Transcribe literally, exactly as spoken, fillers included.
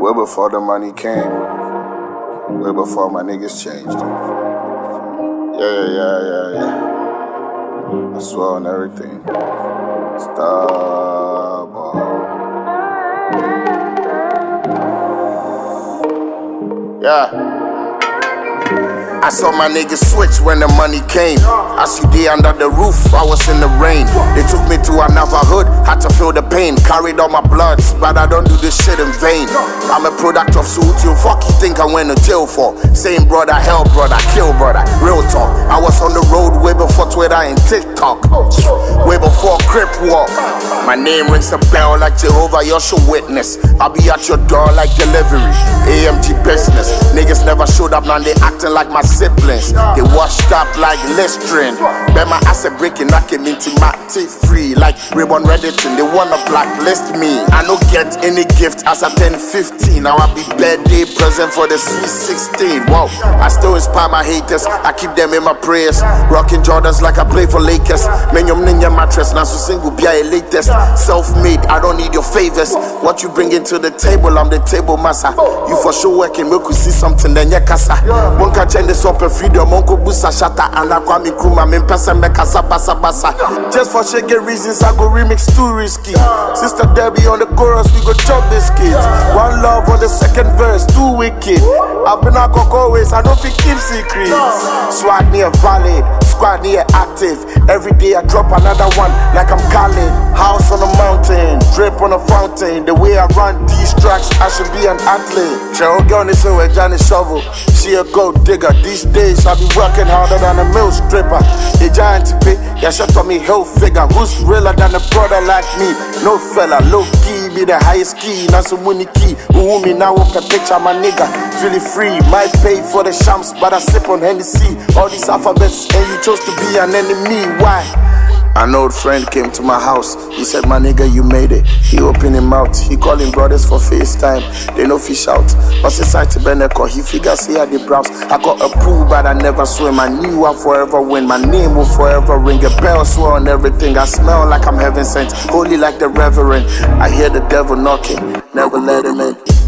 Way before the money came, way before my niggas changed. Yeah, yeah, yeah, yeah, yeah. I swear on everything. Stop. Yeah. I saw my niggas switch when the money came. I see they under the roof, I was in the rain. They took me to another hood, had to feel the pain. Carried all my bloods, but I don't do this shit in vain. I'm a product of suit, you fuck you think I went to jail for. Same brother, hell brother, kill brother, real talk. I was on the road way before Twitter and TikTok, way before Crip Walk. My name rings a bell like Jehovah, you should witness. I'll be at your door like delivery, A M G business. Niggas never showed up, now they acting like my siblings. They washed up like Listerine. Bet my ass a breaking, knocking into my teeth free like Ribbon Redditon. They wanna blacklist me. I don't get any gift as I turn fifteen. Now I be birthday present for the Sweet sixteen. Wow, I still inspire my haters. I keep them in my prayers. Rocking Jordans like I play for Lakers. Menyom ninja mattress, now so single be a latest. Self-made, I don't need your favors. What you bring into the table, I'm the table massa. You for sure working, make you see something, then you casa. One can change this up a freedom, Monko Busa Shata, and Aquami Kruma, men Passa Mekasa Basa Basa. Just for shaky reasons, I go remix too risky. Sister Debbie on the chorus, we go chop biscuits. One love on the second verse, too wicked. I've been a cock always, I don't think keep secrets. Swag near valid, squad near active. Every day I drop another one, like I'm Khaled. House on a mountain, drip on a fountain. The way I run these tracks, I should be an athlete. Cheryl Gunny so a Johnny Shovel. She a gold digger. These days I be working harder than a mill stripper. A giant to pay, yeah, she told me hell figure. Who's realer than a brother like me? No fella, low key, be the highest key. Now some money key. Who me now up a picture, my nigga. Feel it free, might pay for the shams, but I sip on Hennessy. All these alphabets, and you chose to be an enemy. Why? An old friend came to my house. He said, my nigga, you made it. He opened him out. He calling brothers for FaceTime. They no fish out. Was inside to Beneco. He figures he had the browse. I got a pool, but I never swim. I knew I'll forever win. My name will forever ring. A bell swear on everything. I smell like I'm heaven sent. Holy like the reverend. I hear the devil knocking. Never let him in.